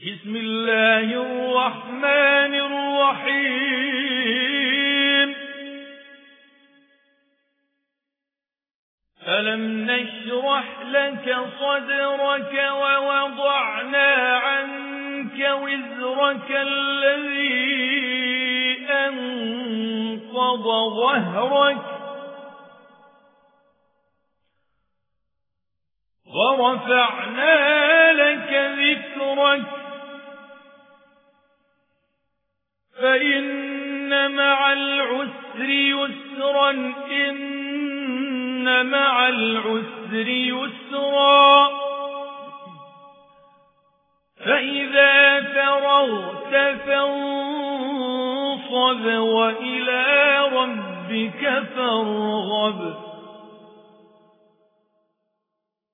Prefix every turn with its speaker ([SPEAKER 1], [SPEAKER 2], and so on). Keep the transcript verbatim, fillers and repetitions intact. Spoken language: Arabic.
[SPEAKER 1] بسم الله الرحمن الرحيم ألم نشرح لك صدرك ووضعنا عنك وزرك الذي أنقض ظهرك ورفعنا لك ذكرك فإن مع العسر يسرا إن مع العسر يسرا فإذا فرغت فانصب وإلى ربك فارغب